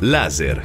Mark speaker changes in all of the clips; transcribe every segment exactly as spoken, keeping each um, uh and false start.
Speaker 1: Laser.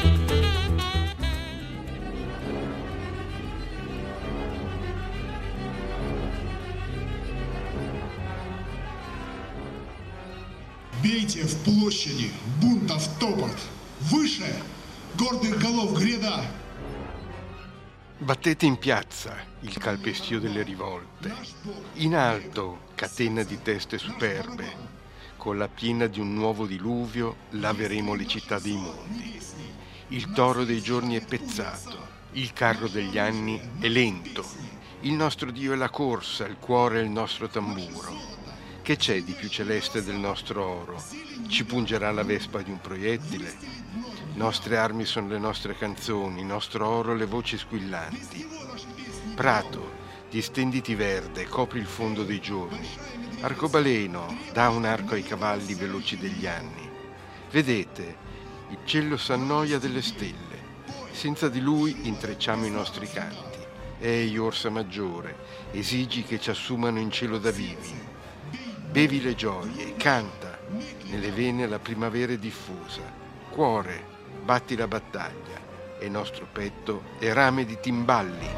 Speaker 2: Бейте в площади, бунтов топот. Выше, гордых голов гряда.
Speaker 3: Battete in piazza il calpestio delle rivolte. In alto, catena di teste superbe. Con la piena di un nuovo diluvio laveremo le città dei mondi. Il toro dei giorni è pezzato. Il carro degli anni è lento. Il nostro Dio è la corsa, il cuore è il nostro tamburo. Che c'è di più celeste del nostro oro? Ci pungerà la vespa di un proiettile? Nostre armi sono le nostre canzoni, nostro oro le voci squillanti. Prato, distenditi verde, copri il fondo dei giorni. Arcobaleno, dà un arco ai cavalli veloci degli anni. Vedete, il cielo s'annoia delle stelle. Senza di lui intrecciamo i nostri canti. Ehi, orsa maggiore, esigi che ci assumano in cielo da vivi. Bevi le gioie, canta, nelle vene la primavera è diffusa. Cuore, batti la battaglia, e nostro petto è rame di timballi.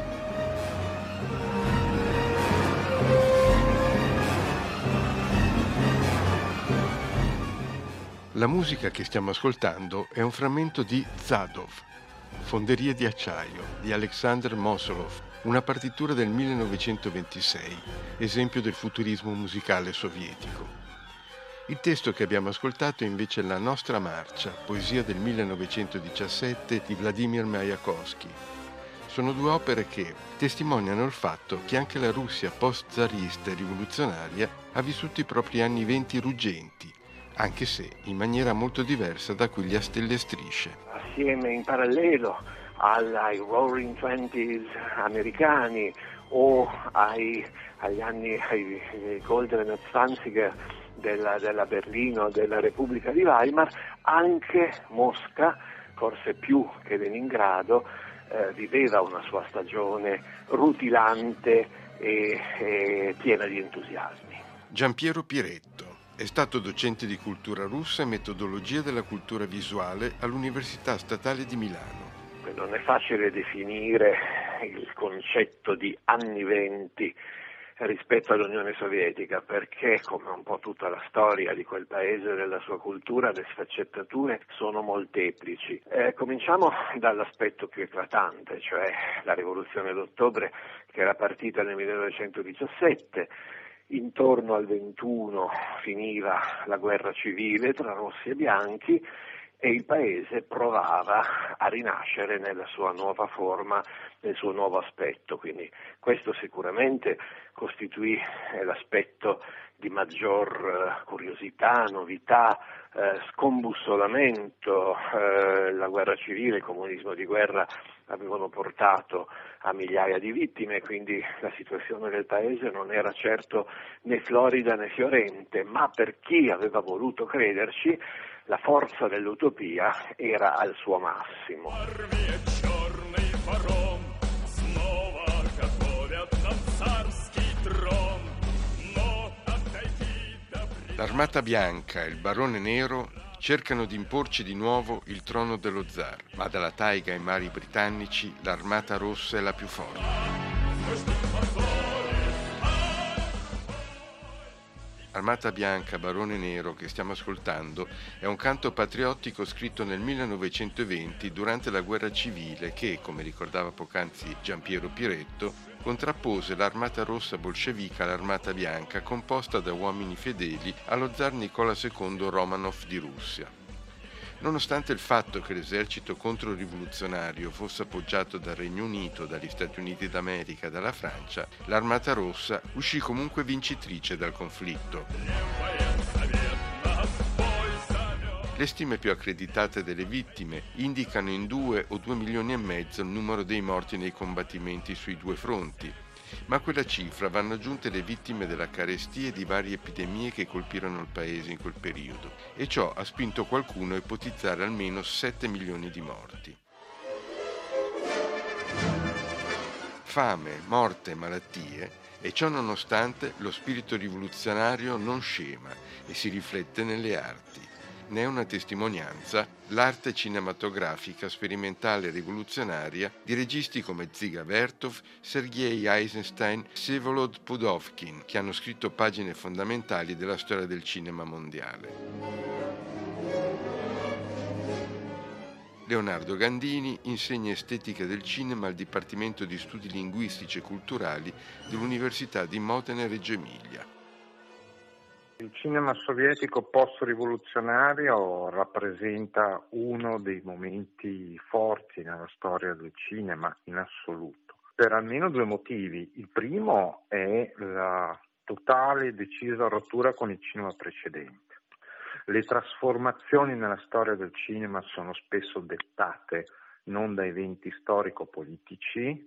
Speaker 3: La musica che stiamo ascoltando è un frammento di Zadov, Fonderie di acciaio, di Alexander Mosolov, una partitura del millenovecentoventisei, esempio del futurismo musicale sovietico. Il testo che abbiamo ascoltato è invece La nostra marcia, poesia del millenovecentodiciassette di Vladimir Mayakovsky. Sono due opere che testimoniano il fatto che anche la Russia post-zarista e rivoluzionaria ha vissuto i propri anni venti ruggenti, anche se in maniera molto diversa da quelli a stelle e strisce.
Speaker 4: Assieme in parallelo ai Roaring Twenties americani o ai, agli anni ai, ai Golden Zwanziger della, della Berlino, della Repubblica di Weimar, anche Mosca, forse più che Leningrado, eh, viveva una sua stagione rutilante e, e piena di entusiasmi.
Speaker 3: Giampiero Piretto è stato docente di cultura russa e metodologia della cultura visuale all'Università Statale di Milano.
Speaker 4: Non è facile definire il concetto di anni venti rispetto all'Unione Sovietica, perché, come un po' tutta la storia di quel paese e della sua cultura, le sfaccettature sono molteplici. Eh, cominciamo dall'aspetto più eclatante, cioè la rivoluzione d'ottobre, che era partita nel millenovecentodiciassette. Intorno al ventuno finiva la guerra civile tra rossi e bianchi e il paese provava a rinascere nella sua nuova forma, nel suo nuovo aspetto. Quindi questo sicuramente costituì eh, l'aspetto di maggior eh, curiosità, novità, eh, scombussolamento. Eh, la guerra civile, il comunismo di guerra avevano portato a migliaia di vittime, quindi la situazione del paese non era certo né florida né fiorente, ma per chi aveva voluto crederci la forza dell'utopia era al suo massimo.
Speaker 3: L'Armata Bianca e il Barone Nero cercano di imporci di nuovo il trono dello zar, ma dalla taiga ai mari britannici l'Armata Rossa è la più forte. Armata Bianca, Barone Nero, che stiamo ascoltando, è un canto patriottico scritto nel millenovecentoventi durante la guerra civile che, come ricordava poc'anzi Giampiero Piretto, contrappose l'Armata Rossa bolscevica all'Armata Bianca composta da uomini fedeli allo zar Nicola secondo Romanov di Russia. Nonostante il fatto che l'esercito controrivoluzionario fosse appoggiato dal Regno Unito, dagli Stati Uniti d'America e dalla Francia, l'Armata Rossa uscì comunque vincitrice dal conflitto. Le stime più accreditate delle vittime indicano in due o due milioni e mezzo il numero dei morti nei combattimenti sui due fronti, ma a quella cifra vanno aggiunte le vittime della carestia e di varie epidemie che colpirono il paese in quel periodo, e ciò ha spinto qualcuno a ipotizzare almeno sette milioni di morti. Fame, morte e malattie, e ciò nonostante lo spirito rivoluzionario non scema e si riflette nelle arti. Ne è una testimonianza l'arte cinematografica sperimentale e rivoluzionaria di registi come Dziga Vertov, Sergei Eisenstein, Vsevolod Pudovkin, che hanno scritto pagine fondamentali della storia del cinema mondiale. Leonardo Gandini insegna estetica del cinema al Dipartimento di Studi Linguistici e Culturali dell'Università di Modena e Reggio Emilia.
Speaker 1: Il cinema sovietico post-rivoluzionario rappresenta uno dei momenti forti nella storia del cinema in assoluto, per almeno due motivi. Il primo è la totale e decisa rottura con il cinema precedente. Le trasformazioni nella storia del cinema sono spesso dettate non da eventi storico-politici,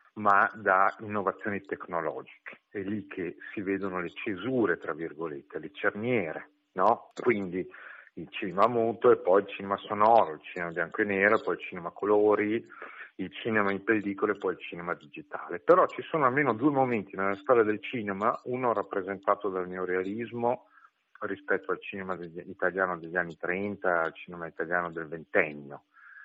Speaker 1: ma da innovazioni tecnologiche. È lì che si vedono le cesure, tra virgolette, le cerniere, no? Quindi il cinema muto e poi il cinema sonoro, il cinema bianco e nero, poi il cinema a colori, il cinema in pellicola e poi il cinema digitale. Però ci sono almeno due momenti nella storia del cinema, uno rappresentato dal neorealismo rispetto al cinema degli, italiano degli anni trenta, al cinema italiano del ventennio,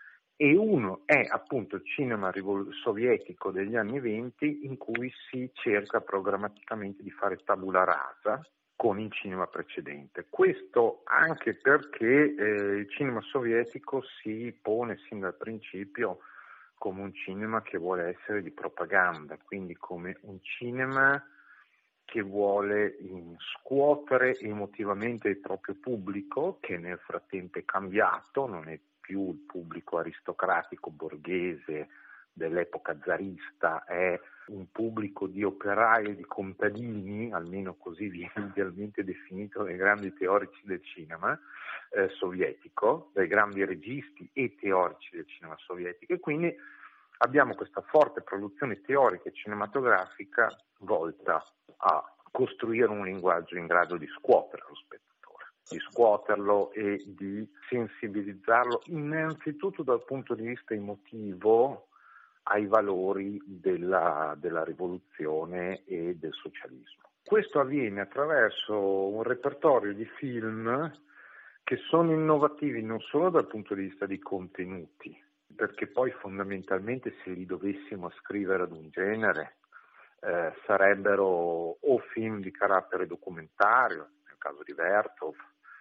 Speaker 1: e uno è appunto il cinema rivol- sovietico degli anni venti, in cui si cerca programmaticamente di fare tabula rasa con il cinema precedente. Questo anche perché eh, il cinema sovietico si pone sin dal principio come un cinema che vuole essere di propaganda, quindi come un cinema che vuole scuotere emotivamente il proprio pubblico, che nel frattempo è cambiato, non è più il pubblico aristocratico borghese dell'epoca zarista, è un pubblico di operai e di contadini, almeno così viene idealmente definito dai grandi teorici del cinema eh, sovietico, dai grandi registi e teorici del cinema sovietico, e quindi abbiamo questa forte produzione teorica e cinematografica volta a costruire un linguaggio in grado di scuotere lo spettatore, di scuoterlo e di sensibilizzarlo innanzitutto dal punto di vista emotivo ai valori della, della rivoluzione e del socialismo. Questo avviene attraverso un repertorio di film che sono innovativi non solo dal punto di vista dei contenuti, perché poi fondamentalmente se li dovessimo ascrivere ad un genere eh, sarebbero o film di carattere documentario, nel caso di Vertov,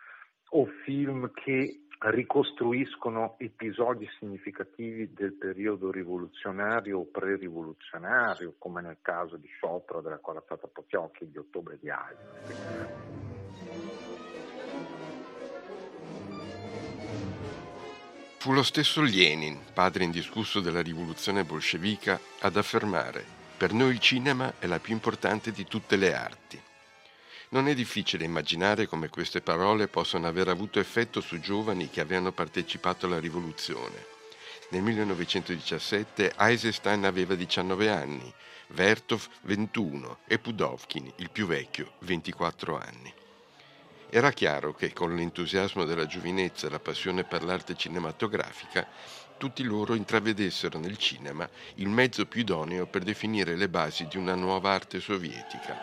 Speaker 1: o film che ricostruiscono episodi significativi del periodo rivoluzionario o pre-rivoluzionario, come nel caso di Sciopero della corazzata Potiomkin di ottobre di Eisenstein.
Speaker 3: Fu lo stesso Lenin, padre indiscusso della rivoluzione bolscevica, ad affermare: per noi il cinema è la più importante di tutte le arti. Non è difficile immaginare come queste parole possano aver avuto effetto su giovani che avevano partecipato alla rivoluzione. Nel millenovecentodiciassette Eisenstein aveva diciannove anni, Vertov ventuno e Pudovkin, il più vecchio, ventiquattro anni. Era chiaro che con l'entusiasmo della giovinezza e la passione per l'arte cinematografica, tutti loro intravedessero nel cinema il mezzo più idoneo per definire le basi di una nuova arte sovietica.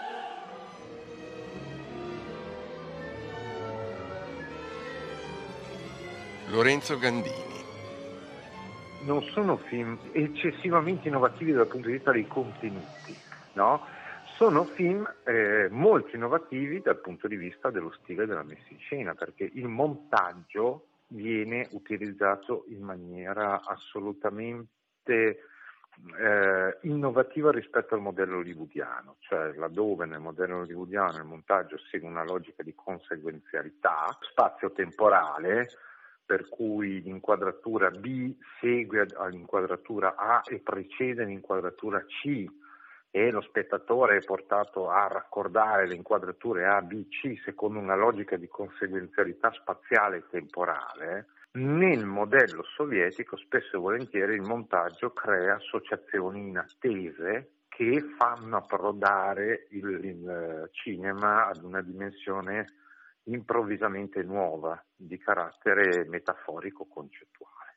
Speaker 3: Lorenzo Gandini.
Speaker 1: Non sono film eccessivamente innovativi dal punto di vista dei contenuti, no? Sono film eh, molto innovativi dal punto di vista dello stile della messa in scena, perché il montaggio viene utilizzato in maniera assolutamente eh, innovativa rispetto al modello hollywoodiano, cioè laddove nel modello hollywoodiano il montaggio segue una logica di conseguenzialità spazio-temporale, per cui l'inquadratura B segue all'inquadratura A e precede l'inquadratura C, e lo spettatore è portato a raccordare le inquadrature A, B, C secondo una logica di conseguenzialità spaziale e temporale. Nel modello sovietico spesso e volentieri il montaggio crea associazioni inattese che fanno approdare il, il cinema ad una dimensione improvvisamente nuova di carattere metaforico concettuale.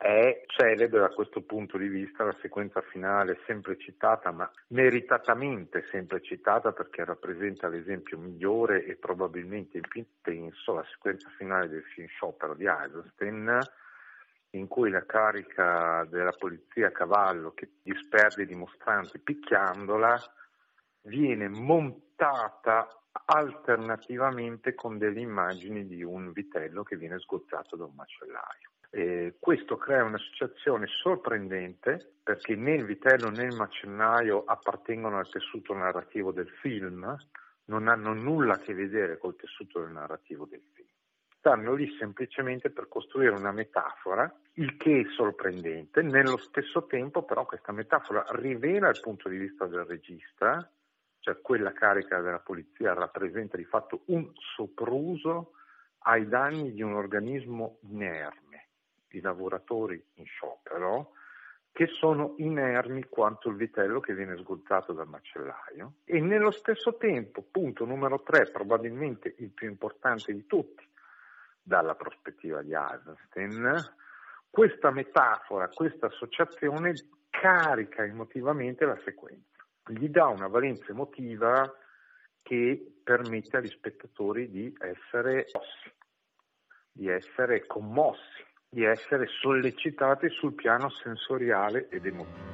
Speaker 1: È celebre da questo punto di vista la sequenza finale, sempre citata, ma meritatamente sempre citata, perché rappresenta l'esempio migliore e probabilmente il più intenso, la sequenza finale del film Sciopero di Eisenstein, in cui la carica della polizia a cavallo che disperde i dimostranti picchiandola viene montata alternativamente con delle immagini di un vitello che viene sgozzato da un macellaio. E questo crea un'associazione sorprendente, perché né il vitello né il macellaio appartengono al tessuto narrativo del film, non hanno nulla a che vedere col tessuto del narrativo del film. Stanno lì semplicemente per costruire una metafora, il che è sorprendente. Nello stesso tempo però questa metafora rivela il punto di vista del regista, cioè quella carica della polizia rappresenta di fatto un sopruso ai danni di un organismo inerme, di lavoratori in sciopero, che sono inermi quanto il vitello che viene sgozzato dal macellaio. E nello stesso tempo, punto numero tre, probabilmente il più importante di tutti, dalla prospettiva di Eisenstein, questa metafora, questa associazione carica emotivamente la sequenza, gli dà una valenza emotiva che permette agli spettatori di essere mossi, di essere commossi, di essere sollecitati sul piano sensoriale ed emotivo.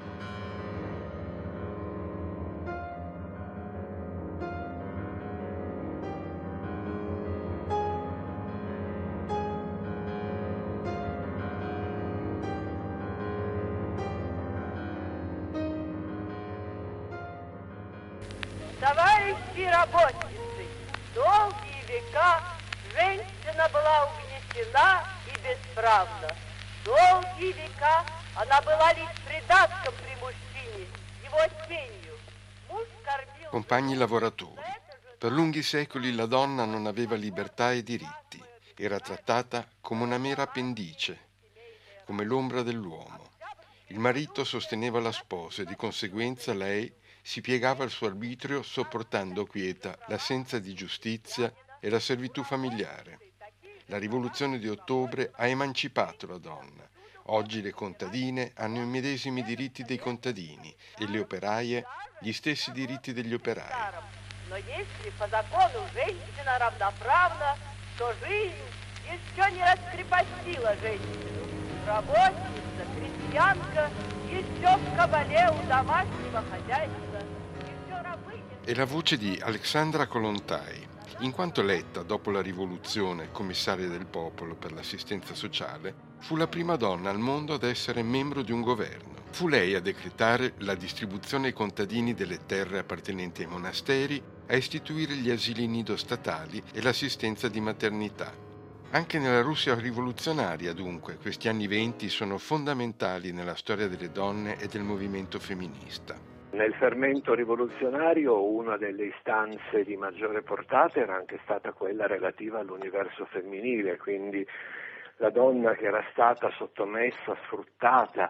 Speaker 5: Товарищи работницы, долгие века женщина была угнетена и бесправна. Долгие века она была лишь придатком при мужчине, его тенью. Муж кормил...
Speaker 3: Compagni lavoratori. Per lunghi secoli la donna non aveva libertà e diritti. Era trattata come una mera appendice, come l'ombra dell'uomo. Il marito sosteneva la sposa e di conseguenza lei si piegava al suo arbitrio sopportando quieta l'assenza di giustizia e la servitù familiare. La rivoluzione di ottobre ha emancipato la donna. Oggi le contadine hanno i medesimi diritti dei contadini e le operaie gli stessi diritti degli operai.
Speaker 5: Но если по закону женщина равноправна, то жизнь еще не раскрепостила женщину. Работница, крестьянка, еще в кабале у домашнего хозяйства, еще рабыня.
Speaker 3: È la voce di Alexandra Kollontai, in quanto eletta dopo la rivoluzione commissaria del popolo per l'assistenza sociale, fu la prima donna al mondo ad essere membro di un governo. Fu lei a decretare la distribuzione ai contadini delle terre appartenenti ai monasteri, a istituire gli asili nido statali e l'assistenza di maternità. Anche nella Russia rivoluzionaria, dunque, questi anni venti sono fondamentali nella storia delle donne e del movimento femminista.
Speaker 4: Nel fermento rivoluzionario una delle istanze di maggiore portata era anche stata quella relativa all'universo femminile, quindi la donna che era stata sottomessa, sfruttata,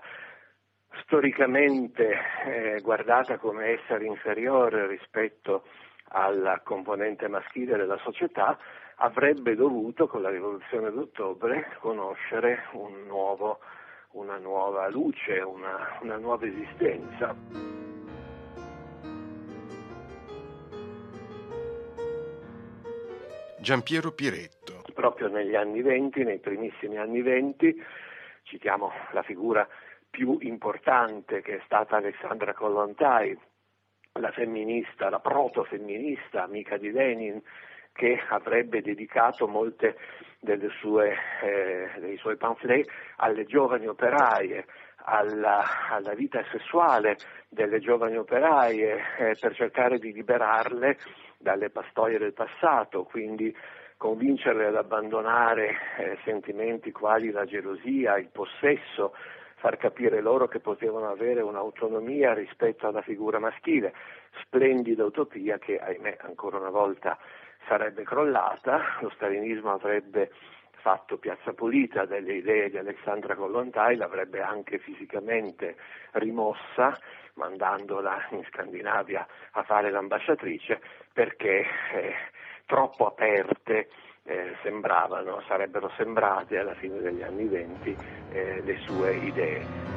Speaker 4: storicamente eh, guardata come essere inferiore rispetto alla componente maschile della società, avrebbe dovuto con la rivoluzione d'ottobre conoscere un nuovo, una nuova luce, una, una nuova esistenza.
Speaker 3: Giampiero Piretto.
Speaker 4: Proprio negli anni venti, nei primissimi anni venti, citiamo la figura più importante che è stata Alexandra Kollontai, la femminista, la proto-femminista, amica di Lenin, che avrebbe dedicato molte delle sue, eh, dei suoi pamphlet alle giovani operaie, alla, alla vita sessuale delle giovani operaie, eh, per cercare di liberarle dalle pastoie del passato, quindi convincerle ad abbandonare eh, sentimenti quali la gelosia, il possesso, far capire loro che potevano avere un'autonomia rispetto alla figura maschile. Splendida utopia che, ahimè, ancora una volta sarebbe crollata. Lo stalinismo avrebbe fatto piazza pulita delle idee di Alexandra Kollontai, l'avrebbe anche fisicamente rimossa, mandandola in Scandinavia a fare l'ambasciatrice, perché eh, troppo aperte eh, sembravano, sarebbero sembrate alla fine degli anni venti eh, le sue idee.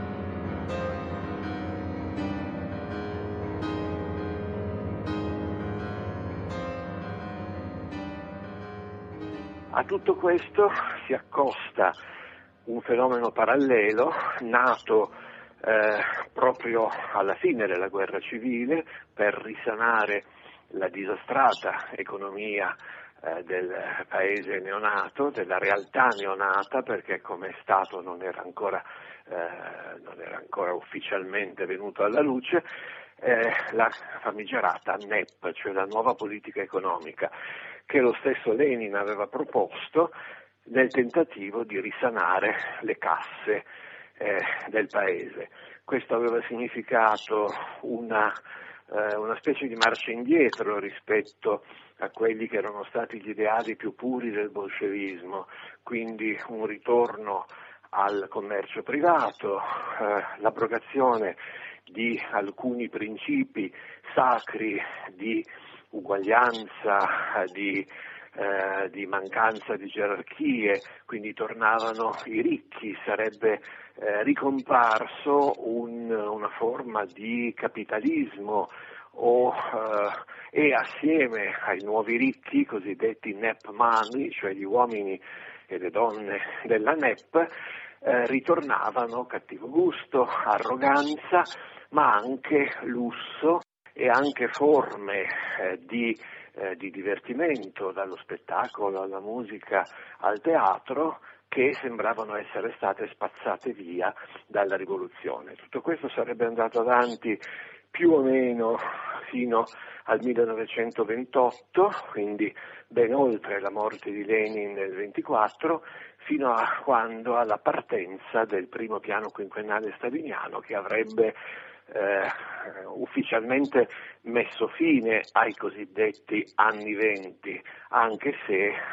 Speaker 4: A tutto questo si accosta un fenomeno parallelo nato eh, proprio alla fine della guerra civile per risanare la disastrata economia eh, del paese neonato, della realtà neonata, perché come Stato non era ancora, eh, non era ancora ufficialmente venuto alla luce, eh, la famigerata N E P, cioè la nuova politica economica, che lo stesso Lenin aveva proposto nel tentativo di risanare le casse eh, del paese. Questo aveva significato una, eh, una specie di marcia indietro rispetto a quelli che erano stati gli ideali più puri del bolscevismo, quindi un ritorno al commercio privato, eh, l'abrogazione di alcuni principi sacri di uguaglianza, di, eh, di mancanza di gerarchie, quindi tornavano i ricchi, sarebbe eh, ricomparso un, una forma di capitalismo o, eh, e assieme ai nuovi ricchi, cosiddetti N E P money, cioè gli uomini e le donne della N E P, eh, ritornavano cattivo gusto, arroganza, ma anche lusso e anche forme eh, di, eh, di divertimento, dallo spettacolo alla musica al teatro, che sembravano essere state spazzate via dalla rivoluzione. Tutto questo sarebbe andato avanti più o meno fino al millenovecentoventotto, quindi ben oltre la morte di Lenin nel ventiquattro, fino a quando alla partenza del primo piano quinquennale staliniano, che avrebbe Eh, ufficialmente messo fine ai cosiddetti anni venti, anche se eh,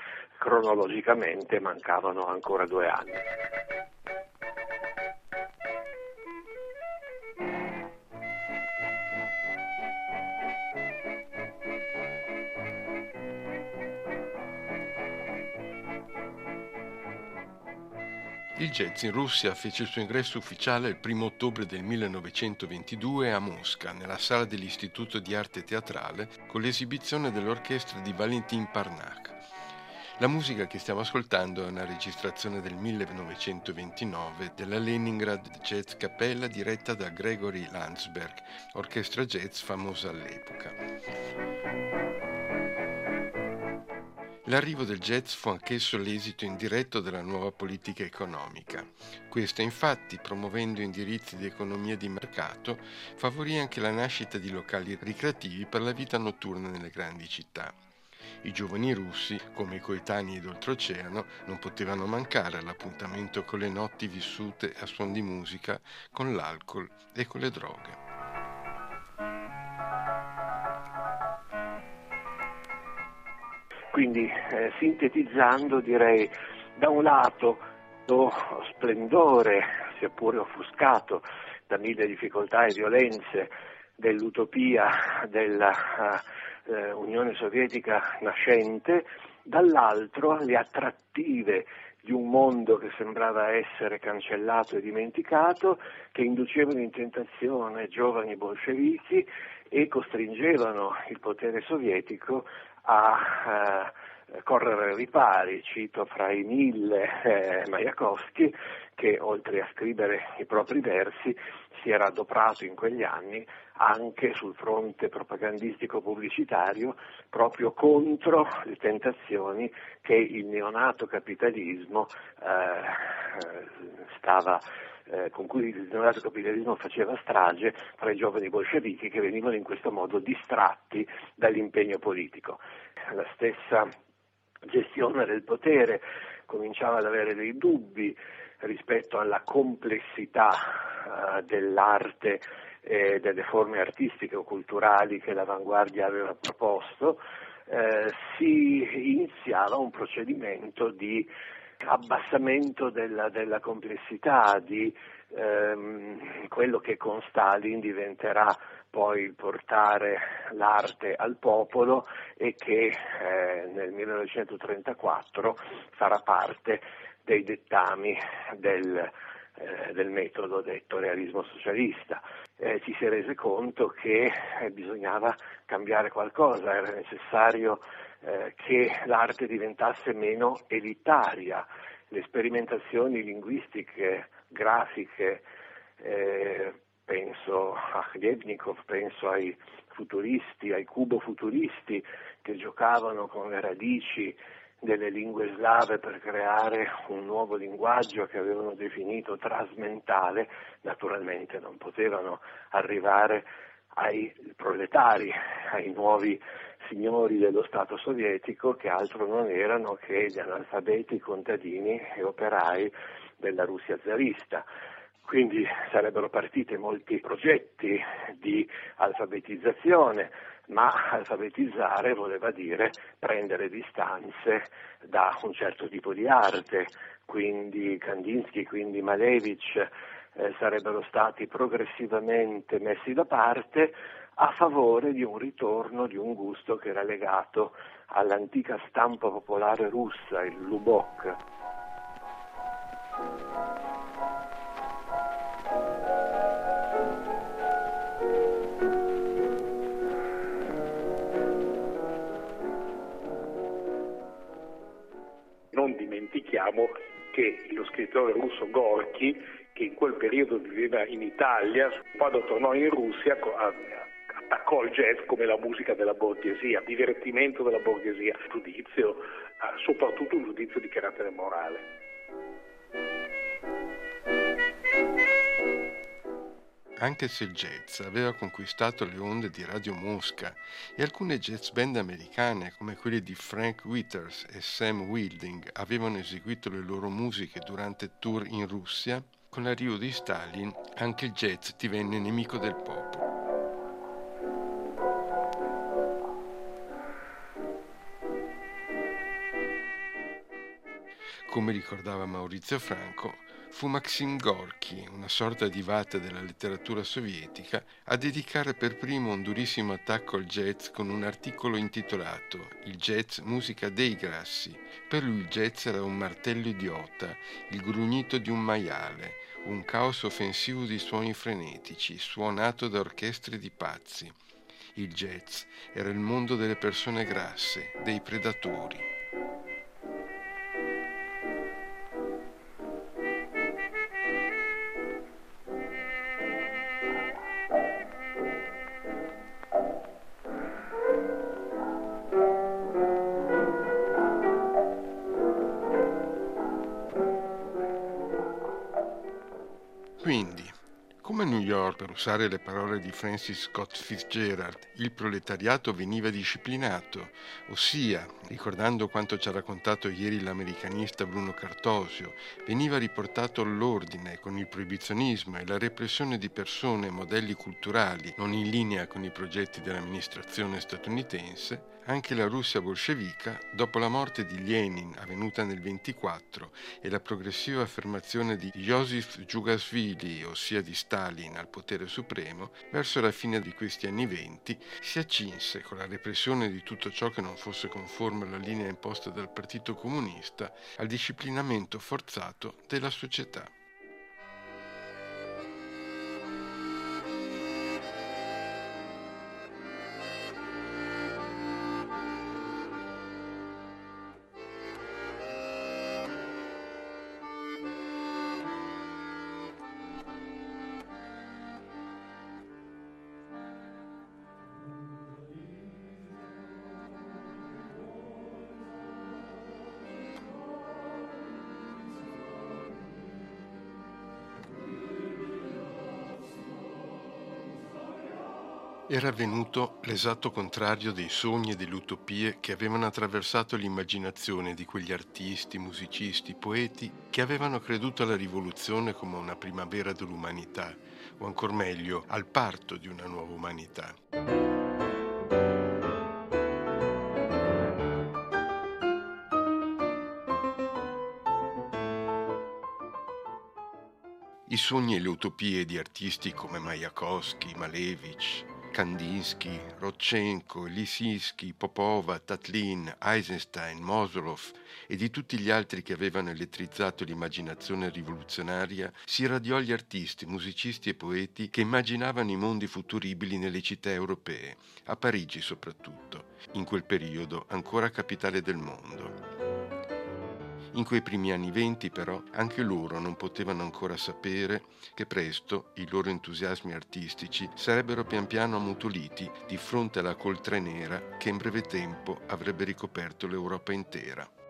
Speaker 4: cronologicamente mancavano ancora due anni.
Speaker 3: Il jazz in Russia fece il suo ingresso ufficiale il primo ottobre del millenovecentoventidue a Mosca, nella sala dell'Istituto di Arte Teatrale, con l'esibizione dell'orchestra di Valentin Parnakh. La musica che stiamo ascoltando è una registrazione del millenovecentoventinove della Leningrad Jazz Cappella diretta da Gregory Landsberg, orchestra jazz famosa all'epoca. L'arrivo del jazz fu anch'esso l'esito indiretto della nuova politica economica. Questa, infatti, promuovendo indirizzi di economia di mercato, favorì anche la nascita di locali ricreativi per la vita notturna nelle grandi città. I giovani russi, come i coetanei d'oltreoceano, non potevano mancare all'appuntamento con le notti vissute a suon di musica, con l'alcol e con le droghe.
Speaker 4: Quindi, eh, sintetizzando, direi, da un lato lo splendore, sia pure offuscato da mille difficoltà e violenze, dell'utopia della uh, uh, Unione Sovietica nascente, dall'altro le attrattive di un mondo che sembrava essere cancellato e dimenticato, che inducevano in tentazione giovani bolscevichi e costringevano il potere sovietico a eh, correre ai ripari. Cito fra i mille eh, Majakovskij, che oltre a scrivere i propri versi si era adoperato in quegli anni anche sul fronte propagandistico pubblicitario proprio contro le tentazioni che il neonato capitalismo eh, stava Eh, con cui il neonato capitalismo faceva strage fra i giovani bolscevichi, che venivano in questo modo distratti dall'impegno politico. La stessa gestione del potere cominciava ad avere dei dubbi rispetto alla complessità uh, dell'arte e delle forme artistiche o culturali che l'avanguardia aveva proposto. Eh, si inizia iniziava un procedimento di abbassamento della, della complessità, di ehm, quello che con Stalin diventerà poi il portare l'arte al popolo e che eh, nel millenovecentotrentaquattro farà parte dei dettami del, eh, del metodo detto realismo socialista. Eh, ci si è rese conto che eh, bisognava cambiare qualcosa, era necessario eh, che l'arte diventasse meno elitaria. Le sperimentazioni linguistiche, grafiche, eh, penso a Khlyebnikov, penso ai futuristi, ai cubofuturisti che giocavano con le radici delle lingue slave per creare un nuovo linguaggio che avevano definito trasmentale, naturalmente non potevano arrivare ai proletari, ai nuovi signori dello Stato sovietico, che altro non erano che gli analfabeti contadini e operai della Russia zarista. Quindi sarebbero partiti molti progetti di alfabetizzazione, ma alfabetizzare voleva dire prendere distanze da un certo tipo di arte, quindi Kandinsky, quindi Malevich eh, sarebbero stati progressivamente messi da parte a favore di un ritorno di un gusto che era legato all'antica stampa popolare russa, il Lubok.
Speaker 6: Non dimentichiamo che lo scrittore russo Gorky, che in quel periodo viveva in Italia, quando tornò in Russia attaccò il jazz come la musica della borghesia, divertimento della borghesia, giudizio, soprattutto un giudizio di carattere morale.
Speaker 3: Anche se il jazz aveva conquistato le onde di Radio Mosca e alcune jazz band americane come quelle di Frank Withers e Sam Wilding avevano eseguito le loro musiche durante tour in Russia, con l'arrivo di Stalin anche il jazz divenne nemico del popolo. Come ricordava Maurizio Franco, fu Maxim Gorky, una sorta di vate della letteratura sovietica, a dedicare per primo un durissimo attacco al jazz con un articolo intitolato «Il jazz musica dei grassi». Per lui il jazz era un martello idiota, il grugnito di un maiale, un caos offensivo di suoni frenetici, suonato da orchestre di pazzi. Il jazz era il mondo delle persone grasse, dei predatori. Quindi, come a New York, per usare le parole di Francis Scott Fitzgerald, il proletariato veniva disciplinato, ossia, ricordando quanto ci ha raccontato ieri l'americanista Bruno Cartosio, veniva riportato all'ordine con il proibizionismo e la repressione di persone e modelli culturali non in linea con i progetti dell'amministrazione statunitense, anche la Russia bolscevica, dopo la morte di Lenin avvenuta nel ventiquattro e la progressiva affermazione di Joseph Djugasvili, ossia di Stalin, al potere supremo, verso la fine di questi anni venti, si accinse con la repressione di tutto ciò che non fosse conforme alla linea imposta dal Partito Comunista al disciplinamento forzato della società. Era avvenuto l'esatto contrario dei sogni e delle utopie che avevano attraversato l'immaginazione di quegli artisti, musicisti, poeti che avevano creduto alla rivoluzione come una primavera dell'umanità, o ancor meglio, al parto di una nuova umanità. I sogni e le utopie di artisti come Majakovsky, Malevich, Kandinsky, Rodchenko, Lisinski, Popova, Tatlin, Eisenstein, Mosolov e di tutti gli altri che avevano elettrizzato l'immaginazione rivoluzionaria si radiò agli artisti, musicisti e poeti che immaginavano i mondi futuribili nelle città europee, a Parigi soprattutto, in quel periodo ancora capitale del mondo. In quei primi anni venti, però, anche loro non potevano ancora sapere che presto i loro entusiasmi artistici sarebbero pian piano ammutoliti di fronte alla coltre nera che in breve tempo avrebbe ricoperto l'Europa intera.